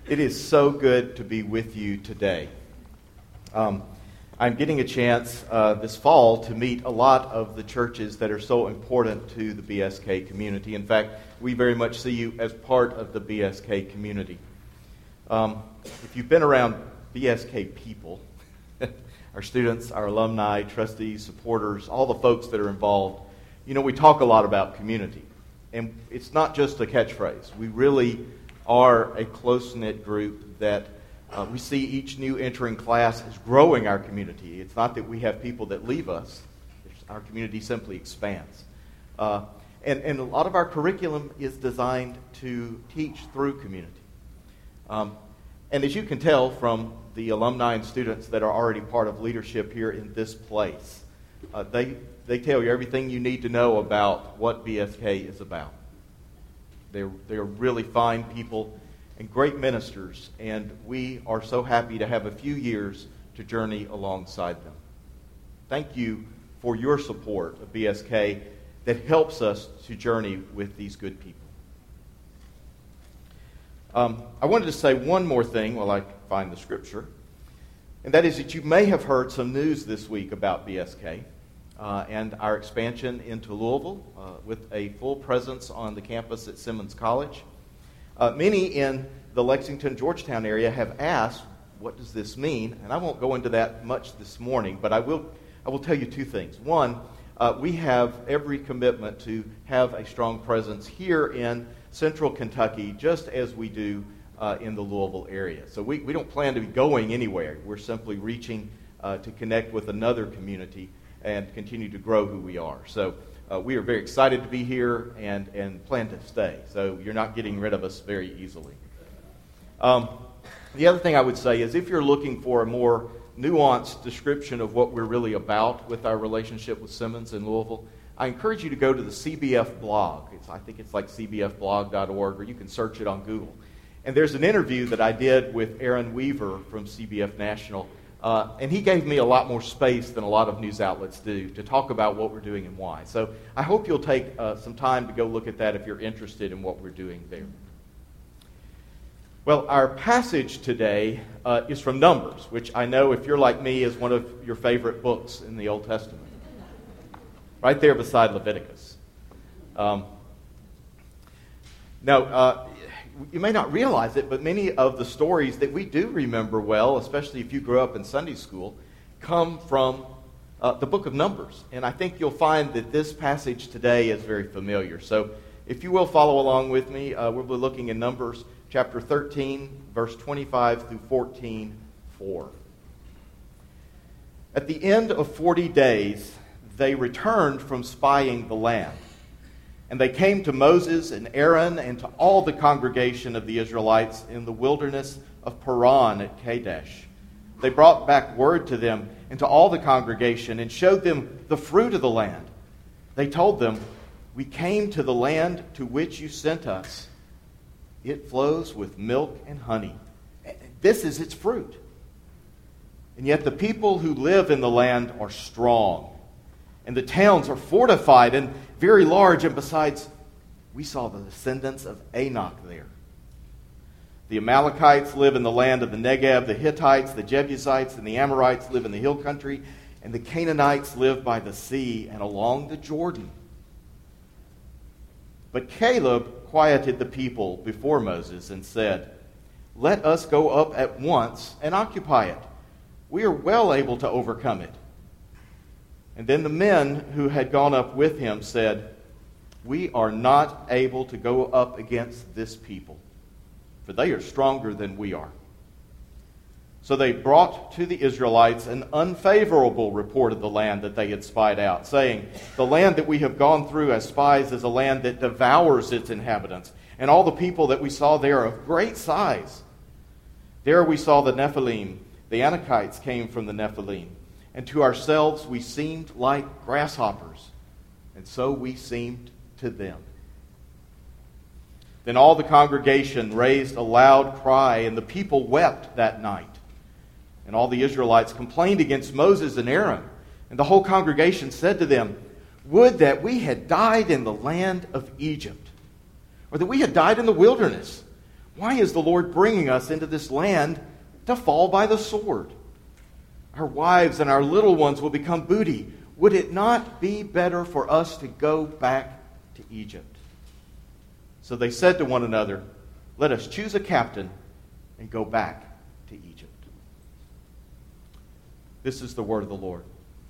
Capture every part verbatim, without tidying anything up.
It is so good to be with you today. Um, I'm getting a chance uh, this fall to meet a lot of the churches that are so important to the B S K community. In fact, we very much see you as part of the B S K community. Um, if you've been around B S K people, our students, our alumni, trustees, supporters, all the folks that are involved, you know, we talk a lot about community. And it's not just a catchphrase. We really are a close-knit group that uh, we see each new entering class as growing our community. It's not that we have people that leave us. Our community simply expands. Uh, and, and a lot of our curriculum is designed to teach through community. Um, and as you can tell from the alumni and students that are already part of leadership here in this place, uh, they, they tell you everything you need to know about what B S K is about. They're, they're really fine people and great ministers, and we are so happy to have a few years to journey alongside them. Thank you for your support of B S K that helps us to journey with these good people. Um, I wanted to say one more thing while I find the scripture, and that is that you may have heard some news this week about B S K. Uh, and our expansion into Louisville uh, with a full presence on the campus at Simmons College. Uh, many in the Lexington, Georgetown area have asked, what does this mean? And I won't go into that much this morning, but I will I will tell you two things. One, uh, we have every commitment to have a strong presence here in central Kentucky, just as we do uh, in the Louisville area. So we, we don't plan to be going anywhere. We're simply reaching uh, to connect with another community and continue to grow who we are. So uh, we are very excited to be here and, and plan to stay. So you're not getting rid of us very easily. Um, the other thing I would say is if you're looking for a more nuanced description of what we're really about with our relationship with Simmons in Louisville, I encourage you to go to the C B F blog. It's, I think it's like c b f blog dot org, or you can search it on Google. And there's an interview that I did with Aaron Weaver from C B F National. Uh, and he gave me a lot more space than a lot of news outlets do to talk about what we're doing and why. So I hope you'll take uh, some time to go look at that if you're interested in what we're doing there. Well, our passage today uh, is from Numbers, which I know, if you're like me, is one of your favorite books in the Old Testament. Right there beside Leviticus. Um, now, uh, you may not realize it, but many of the stories that we do remember well, especially if you grew up in Sunday school, come from uh, the book of Numbers. And I think you'll find that this passage today is very familiar. So if you will follow along with me, uh, we'll be looking in Numbers chapter thirteen, verse twenty-five through fourteen, four. At the end of forty days, they returned from spying the land. And they came to Moses and Aaron and to all the congregation of the Israelites in the wilderness of Paran at Kadesh. They brought back word to them and to all the congregation and showed them the fruit of the land. They told them, "We came to the land to which you sent us. It flows with milk and honey. This is its fruit. And yet the people who live in the land are strong, and the towns are fortified and very large, and besides, we saw the descendants of Anak there. The Amalekites live in the land of the Negev, the Hittites, the Jebusites, and the Amorites live in the hill country, and the Canaanites live by the sea and along the Jordan." But Caleb quieted the people before Moses and said, "Let us go up at once and occupy it. We are well able to overcome it." And then the men who had gone up with him said, "We are not able to go up against this people, for they are stronger than we are." So they brought to the Israelites an unfavorable report of the land that they had spied out, saying, "The land that we have gone through as spies is a land that devours its inhabitants, and all the people that we saw there are of great size. There we saw the Nephilim. The Anakites came from the Nephilim. And to ourselves we seemed like grasshoppers, and so we seemed to them." Then all the congregation raised a loud cry, and the people wept that night. And all the Israelites complained against Moses and Aaron. And the whole congregation said to them, "Would that we had died in the land of Egypt, or that we had died in the wilderness. Why is the Lord bringing us into this land to fall by the sword? Our wives and our little ones will become booty. Would it not be better for us to go back to Egypt?" So they said to one another, "Let us choose a captain and go back to Egypt." This is the word of the Lord.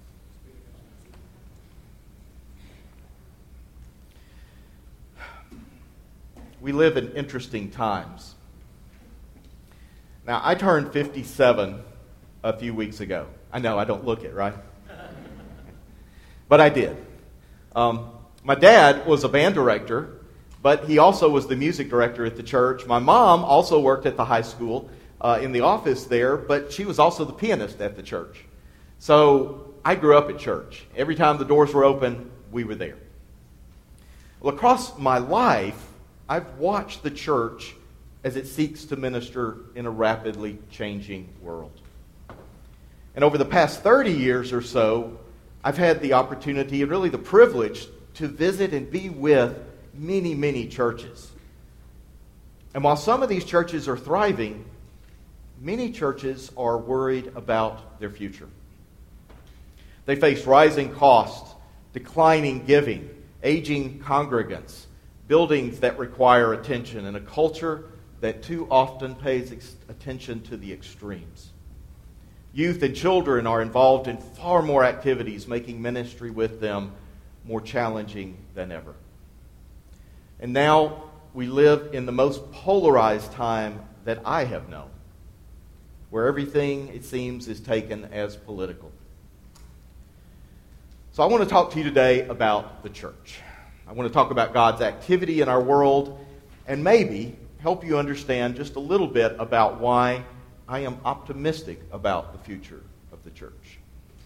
We live in interesting times. Now, I turned fifty-seven a few weeks ago. I know, I don't look it, right? But I did. Um, my dad was a band director, but he also was the music director at the church. My mom also worked at the high school uh, in the office there, but she was also the pianist at the church. So I grew up at church. Every time the doors were open, we were there. Well, across my life, I've watched the church as it seeks to minister in a rapidly changing world. And over the past thirty years or so, I've had the opportunity and really the privilege to visit and be with many, many churches. And while some of these churches are thriving, many churches are worried about their future. They face rising costs, declining giving, aging congregants, buildings that require attention, and a culture that too often pays ex- attention to the extremes. Youth and children are involved in far more activities, making ministry with them more challenging than ever. And now we live in the most polarized time that I have known, where everything, it seems, is taken as political. So I want to talk to you today about the church. I want to talk about God's activity in our world and maybe help you understand just a little bit about why I am optimistic about the future of the church.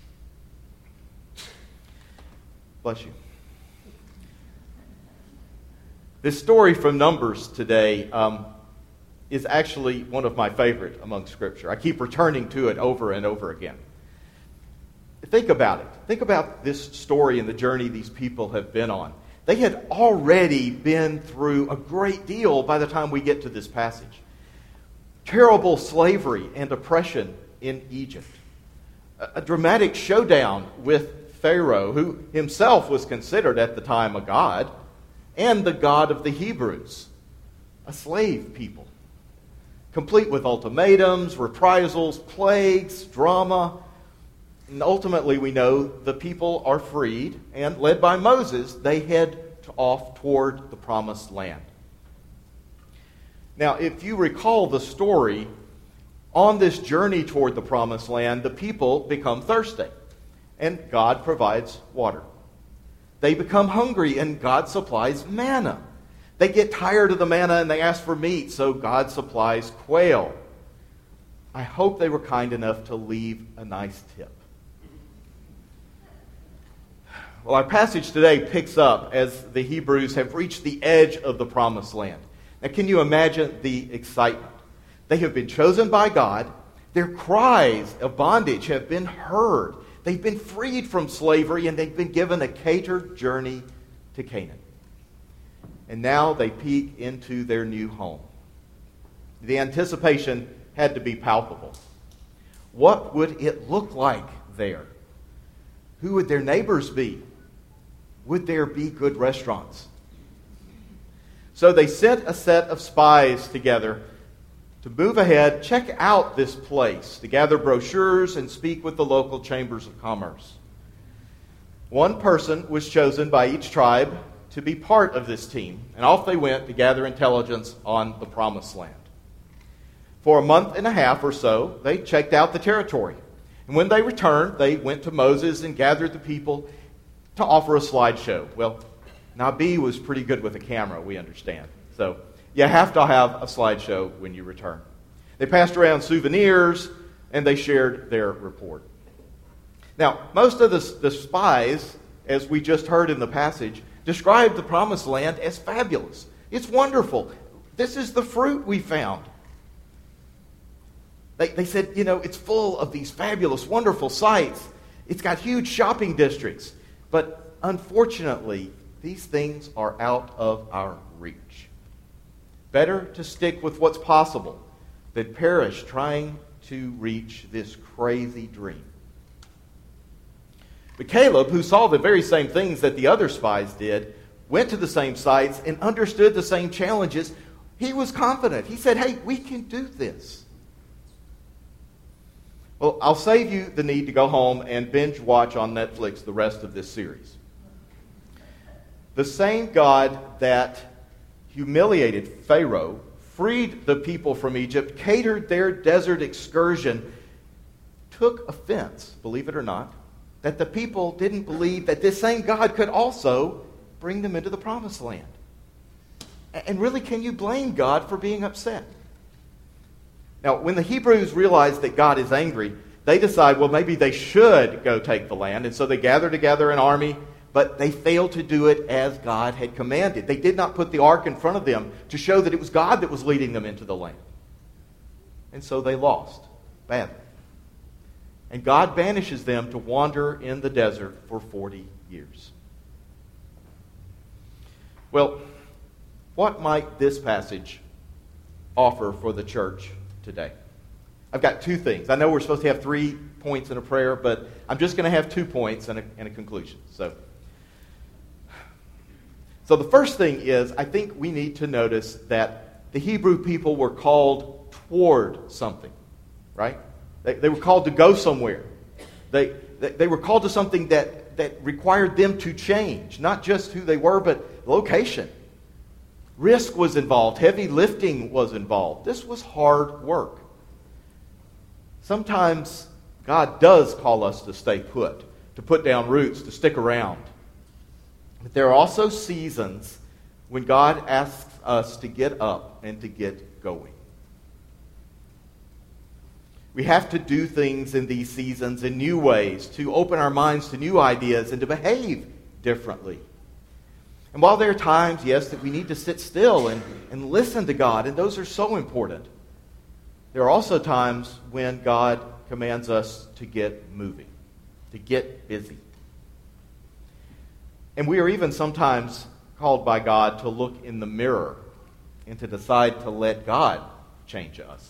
Bless you. This story from Numbers today um, is actually one of my favorite among Scripture. I keep returning to it over and over again. Think about it. Think about this story and the journey these people have been on. They had already been through a great deal by the time we get to this passage. Terrible slavery and oppression in Egypt. A, a dramatic showdown with Pharaoh, who himself was considered at the time a god, and the God of the Hebrews, a slave people, complete with ultimatums, reprisals, plagues, drama. And ultimately, we know the people are freed, and led by Moses, they head to off toward the promised land. Now, if you recall the story, on this journey toward the promised land, the people become thirsty, and God provides water. They become hungry, and God supplies manna. They get tired of the manna, and they ask for meat, so God supplies quail. I hope they were kind enough to leave a nice tip. Well, our passage today picks up as the Hebrews have reached the edge of the promised land. Now, can you imagine the excitement? They have been chosen by God. Their cries of bondage have been heard. They've been freed from slavery, and they've been given a catered journey to Canaan. And now they peek into their new home. The anticipation had to be palpable. What would it look like there? Who would their neighbors be? Would there be good restaurants? So they sent a set of spies together to move ahead, check out this place, to gather brochures and speak with the local chambers of commerce. One person was chosen by each tribe to be part of this team, and off they went to gather intelligence on the promised land. For a month and a half or so, they checked out the territory. And when they returned, they went to Moses and gathered the people to offer a slideshow. Well, Nabi was pretty good with a camera, we understand. So you have to have a slideshow when you return. They passed around souvenirs, and they shared their report. Now, most of the, the spies, as we just heard in the passage, described the promised land as fabulous. It's wonderful. This is the fruit we found. They, they said, you know, it's full of these fabulous, wonderful sights. It's got huge shopping districts. But unfortunately, these things are out of our reach. Better to stick with what's possible than perish trying to reach this crazy dream. But Caleb, who saw the very same things that the other spies did, went to the same sites and understood the same challenges. He was confident. He said, hey, we can do this. Well, I'll save you the need to go home and binge watch on Netflix the rest of this series. The same God that humiliated Pharaoh, freed the people from Egypt, catered their desert excursion, took offense, believe it or not, that the people didn't believe that this same God could also bring them into the promised land. And really, can you blame God for being upset? Now, when the Hebrews realize that God is angry, they decide, well, maybe they should go take the land. And so they gather together an army, but they failed to do it as God had commanded. They did not put the ark in front of them to show that it was God that was leading them into the land. And so they lost badly. And God banishes them to wander in the desert for forty years. Well, what might this passage offer for the church today? I've got two things. I know we're supposed to have three points in a prayer, but I'm just going to have two points and a, and a conclusion. So, so the first thing is, I think we need to notice that the Hebrew people were called toward something, right? They, they were called to go somewhere. They, they, they were called to something that, that required them to change, not just who they were, but location. Risk was involved. Heavy lifting was involved. This was hard work. Sometimes God does call us to stay put, to put down roots, to stick around. But there are also seasons when God asks us to get up and to get going. We have to do things in these seasons in new ways, to open our minds to new ideas and to behave differently. And while there are times, yes, that we need to sit still and, and listen to God, and those are so important, there are also times when God commands us to get moving, to get busy. And we are even sometimes called by God to look in the mirror and to decide to let God change us.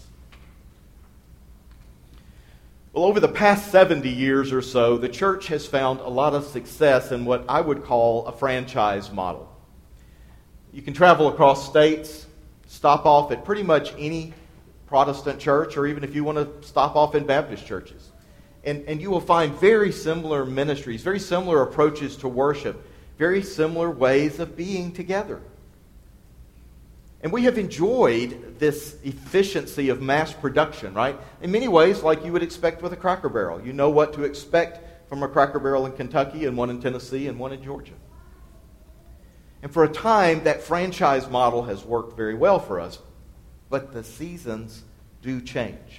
Well, over the past seventy years or so, the church has found a lot of success in what I would call a franchise model. You can travel across states, stop off at pretty much any Protestant church, or even if you want to stop off in Baptist churches. And, and you will find very similar ministries, very similar approaches to worship, very similar ways of being together. And we have enjoyed this efficiency of mass production, right? In many ways, like you would expect with a Cracker Barrel. You know what to expect from a Cracker Barrel in Kentucky, and one in Tennessee, and one in Georgia. And for a time, that franchise model has worked very well for us. But the seasons do change.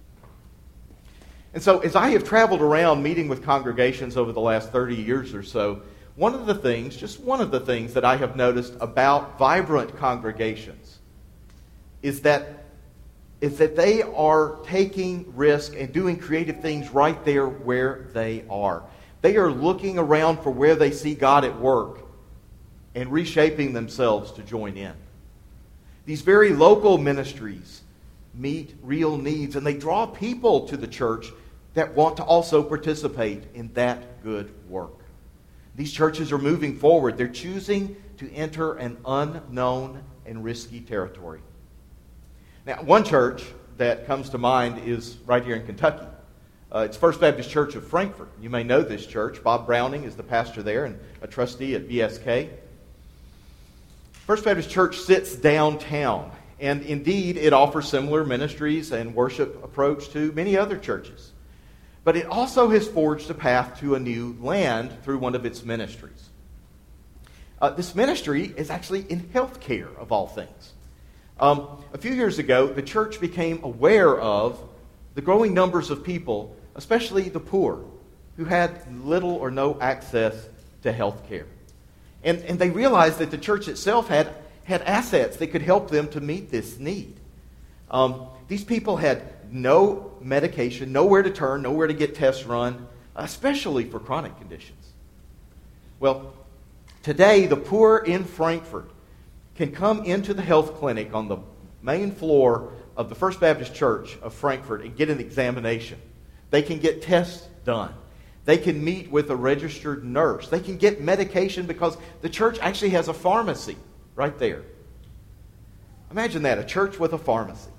And so as I have traveled around meeting with congregations over the last thirty years or so, one of the things, just one of the things that I have noticed about vibrant congregations is that, is that they are taking risk and doing creative things right there where they are. They are looking around for where they see God at work and reshaping themselves to join in. These very local ministries meet real needs, and they draw people to the church that want to also participate in that good work. These churches are moving forward. They're choosing to enter an unknown and risky territory. Now, one church that comes to mind is right here in Kentucky. Uh, it's First Baptist Church of Frankfort. You may know this church. Bob Browning is the pastor there and a trustee at B S K. First Baptist Church sits downtown, and indeed it offers similar ministries and worship approach to many other churches. But it also has forged a path to a new land through one of its ministries. Uh, this ministry is actually in healthcare, of all things. Um, a few years ago, the church became aware of the growing numbers of people, especially the poor, who had little or no access to health care. And, and they realized that the church itself had, had assets that could help them to meet this need. Um, these people had no medication, nowhere to turn, nowhere to get tests run, especially for chronic conditions. Well, today the poor in Frankfort can come into the health clinic on the main floor of the First Baptist Church of Frankfort and get an examination. They can get tests done. They can meet with a registered nurse. They can get medication because the church actually has a pharmacy right there. Imagine that, a church with a pharmacy.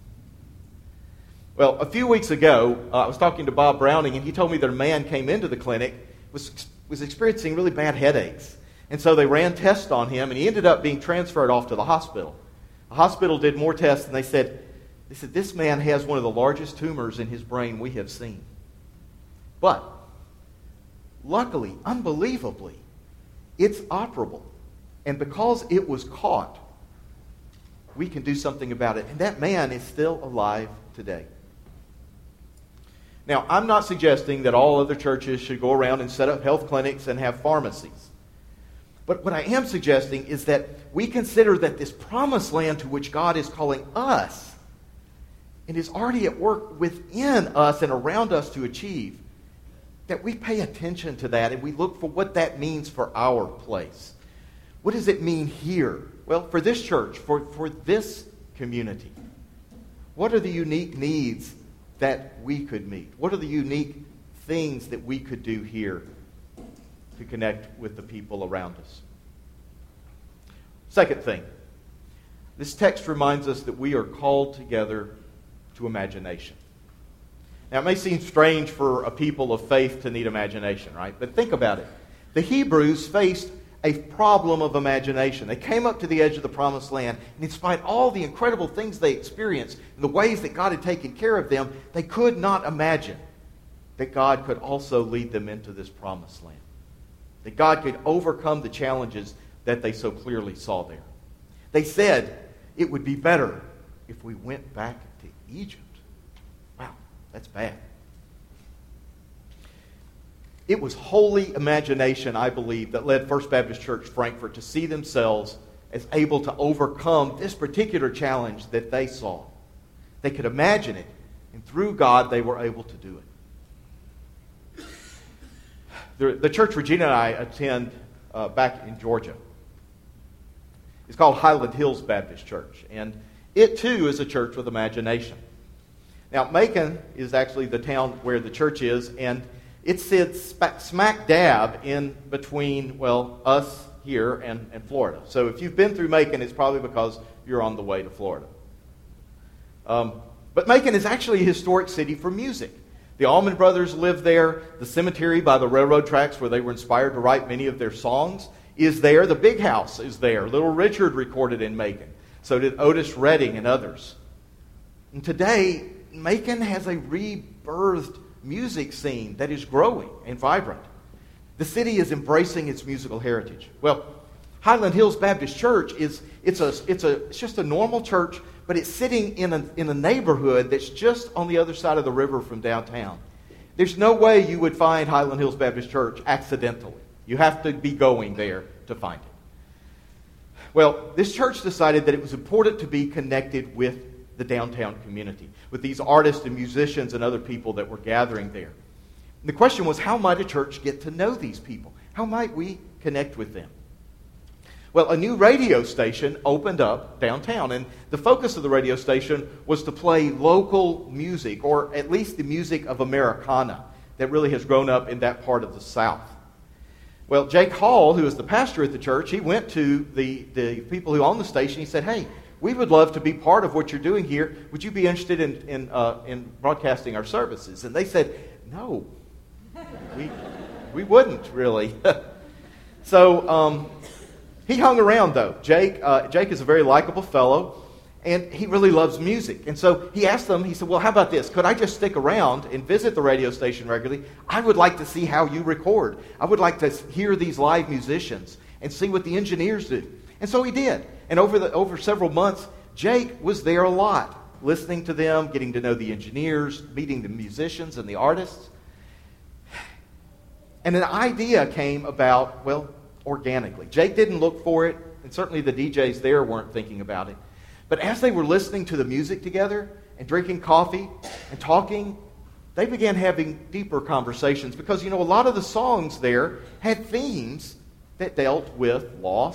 Well, a few weeks ago, uh, I was talking to Bob Browning, and he told me that a man came into the clinic, was, was experiencing really bad headaches. And so they ran tests on him, and he ended up being transferred off to the hospital. The hospital did more tests, and they said, they said, this man has one of the largest tumors in his brain we have seen. But, luckily, unbelievably, it's operable. And because it was caught, we can do something about it. And that man is still alive today. Now, I'm not suggesting that all other churches should go around and set up health clinics and have pharmacies. But what I am suggesting is that we consider that this promised land to which God is calling us and is already at work within us and around us to achieve, that we pay attention to that and we look for what that means for our place. What does it mean here? Well, for this church, for, for this community, what are the unique needs that we could meet? What are the unique things that we could do here to connect with the people around us? Second thing, this text reminds us that we are called together to imagination. Now, it may seem strange for a people of faith to need imagination, right? But think about it. The Hebrews faced a problem of imagination. They came up to the edge of the promised land, and in spite of all the incredible things they experienced and the ways that God had taken care of them, they could not imagine that God could also lead them into this promised land. That God could overcome the challenges that they so clearly saw there. They said it would be better if we went back to Egypt. Wow, that's bad. It was holy imagination, I believe, that led First Baptist Church Frankfort to see themselves as able to overcome this particular challenge that they saw. They could imagine it, and through God, they were able to do it. The, the church Regina and I attend uh, back in Georgia. It's called Highland Hills Baptist Church, and it too is a church with imagination. Now, Macon is actually the town where the church is, and it sits smack dab in between, well, us here and, and Florida. So if you've been through Macon, it's probably because you're on the way to Florida. Um, but Macon is actually a historic city for music. The Allman Brothers lived there. The cemetery by the railroad tracks where they were inspired to write many of their songs is there. The Big House is there. Little Richard recorded in Macon. So did Otis Redding and others. And today, Macon has a rebirthed music scene that is growing and vibrant. The city is embracing its musical heritage. Well, Highland Hills Baptist Church is it's a it's a it's just a normal church, but it's sitting in a in a neighborhood that's just on the other side of the river from downtown. There's no way you would find Highland Hills Baptist Church accidentally. You have to be going there to find it. Well, this church decided that it was important to be connected with the downtown community, with these artists and musicians and other people that were gathering there. And the question was, how might a church get to know these people? How might we connect with them? Well, a new radio station opened up downtown, and the focus of the radio station was to play local music, or at least the music of Americana that really has grown up in that part of the South. Well, Jake Hall, who is the pastor at the church, he went to the, the people who own the station. He said, hey, we would love to be part of what you're doing here. Would you be interested in in, uh, in broadcasting our services? And they said, no, we we wouldn't really. so um, he hung around, though. Jake uh, Jake is a very likable fellow, and he really loves music. And so he asked them, he said, well, how about this? Could I just stick around and visit the radio station regularly? I would like to see how you record. I would like to hear these live musicians and see what the engineers do. And so he did. And over the over several months, Jake was there a lot, listening to them, getting to know the engineers, meeting the musicians and the artists. And an idea came about, well, organically. Jake didn't look for it, and certainly the D Js there weren't thinking about it. But as they were listening to the music together and drinking coffee and talking, they began having deeper conversations because, you know, a lot of the songs there had themes that dealt with loss or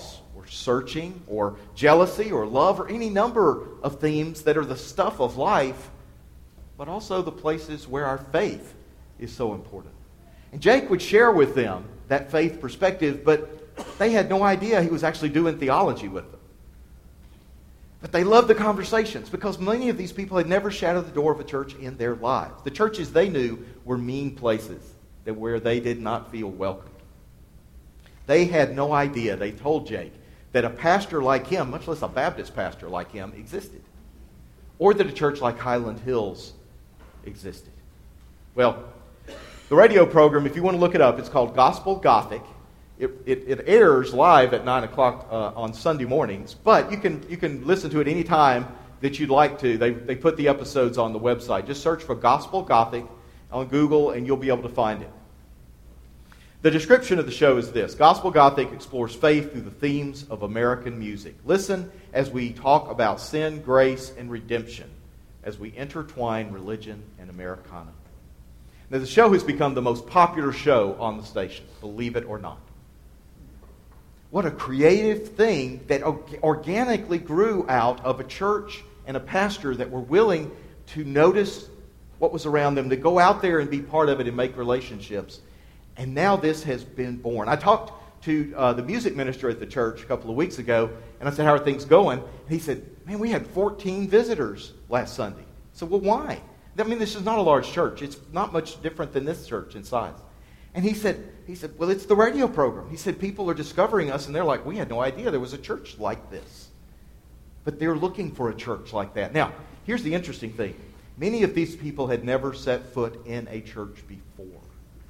searching or jealousy or love or any number of themes that are the stuff of life, but also the places where our faith is so important. And Jake would share with them that faith perspective, but they had no idea he was actually doing theology with them. But they loved the conversations because many of these people had never shadowed the door of a church in their lives. The churches they knew were mean places that where they did not feel welcome. They had no idea, they told Jake, that a pastor like him, much less a Baptist pastor like him, existed. Or that a church like Highland Hills existed. Well, the radio program, if you want to look it up, it's called Gospel Gothic. It, it, it airs live at nine o'clock uh, on Sunday mornings, but you can you can listen to it any time that you'd like to. They, they put the episodes on the website. Just search for Gospel Gothic on Google and you'll be able to find it. The description of the show is this: Gospel Gothic explores faith through the themes of American music. Listen as we talk about sin, grace, and redemption as we intertwine religion and Americana. Now, the show has become the most popular show on the station, believe it or not. What a creative thing that organically grew out of a church and a pastor that were willing to notice what was around them, to go out there and be part of it and make relationships. And now this has been born. I talked to uh, the music minister at the church a couple of weeks ago, and I said, how are things going? And he said, man, we had fourteen visitors last Sunday. I said, well, why? I mean, this is not a large church. It's not much different than this church in size. And he said, he said, well, it's the radio program. He said, people are discovering us, and they're like, we had no idea there was a church like this. But they're looking for a church like that. Now, here's the interesting thing. Many of these people had never set foot in a church before.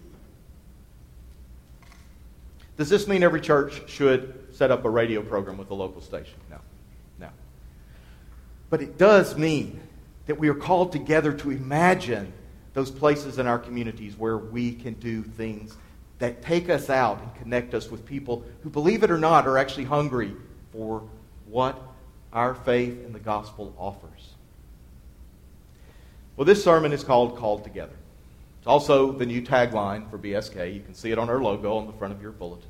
Does this mean every church should set up a radio program with a local station? No. No. But it does mean that we are called together to imagine those places in our communities where we can do things that take us out and connect us with people who, believe it or not, are actually hungry for what our faith in the gospel offers. Well, this sermon is called Called Together. It's also the new tagline for B S K. You can see it on our logo on the front of your bulletin.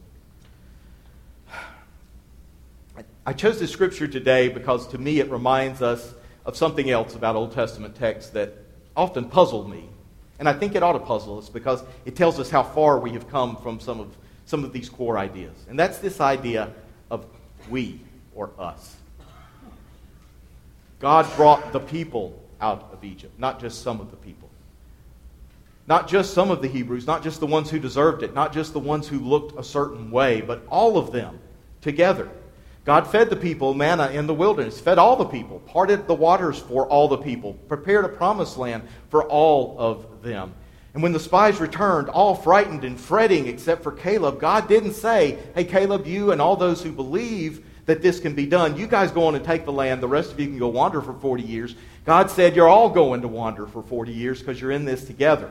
I chose this scripture today because to me it reminds us of something else about Old Testament texts that often puzzled me. And I think it ought to puzzle us because it tells us how far we have come from some of, some of these core ideas. And that's this idea of we or us. God brought the people out of Egypt, not just some of the people. Not just some of the Hebrews, not just the ones who deserved it, not just the ones who looked a certain way, but all of them together. God fed the people manna in the wilderness, fed all the people, parted the waters for all the people, prepared a promised land for all of them. And when the spies returned, all frightened and fretting except for Caleb, God didn't say, hey, Caleb, you and all those who believe that this can be done, you guys go on and take the land. The rest of you can go wander for forty years. God said, you're all going to wander for forty years because you're in this together.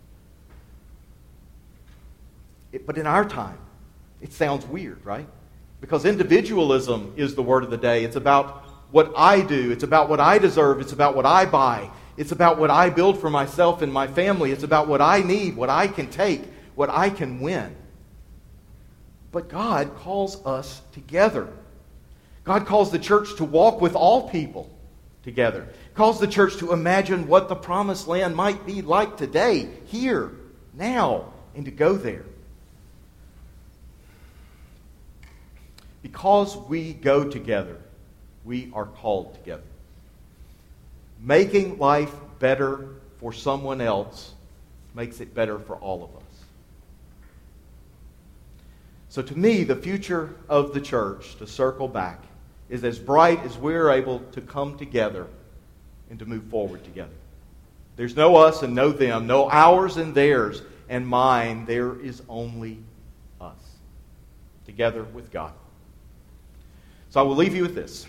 It, but in our time, it sounds weird, right? Because individualism is the word of the day. It's about what I do. It's about what I deserve. It's about what I buy. It's about what I build for myself and my family. It's about what I need, what I can take, what I can win. But God calls us together. God calls the church to walk with all people together. Calls the church to imagine what the promised land might be like today, here, now, and to go there. Because we go together, we are called together. Making life better for someone else makes it better for all of us. So to me, the future of the church, to circle back, is as bright as we're able to come together and to move forward together. There's no us and no them, no ours and theirs and mine. There is only us, together with God. So I will leave you with this.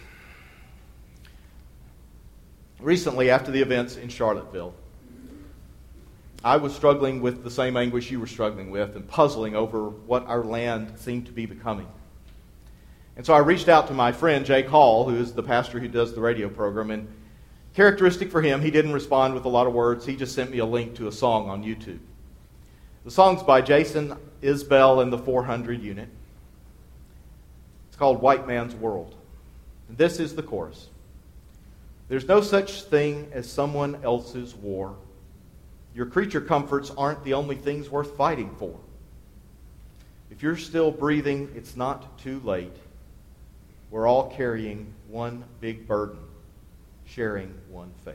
Recently, after the events in Charlottesville, I was struggling with the same anguish you were struggling with and puzzling over what our land seemed to be becoming. And so I reached out to my friend Jake Hall, who is the pastor who does the radio program, and characteristic for him, he didn't respond with a lot of words. He just sent me a link to a song on YouTube. The song's by Jason Isbell and the four hundred Unit. called White Man's World. And this is the chorus. There's no such thing as someone else's war. Your creature comforts aren't the only things worth fighting for. If you're still breathing, it's not too late. We're all carrying one big burden, sharing one fate.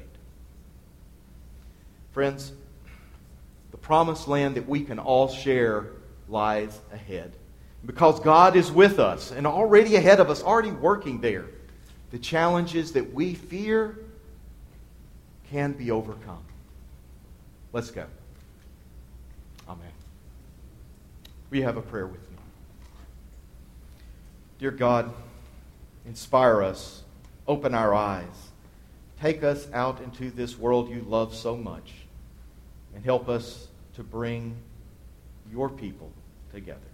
Friends, the promised land that we can all share lies ahead. Because God is with us and already ahead of us, already working there, the challenges that we fear can be overcome. Let's go. Amen. Will you have a prayer with me? Dear God, inspire us, open our eyes, take us out into this world you love so much, and help us to bring your people together.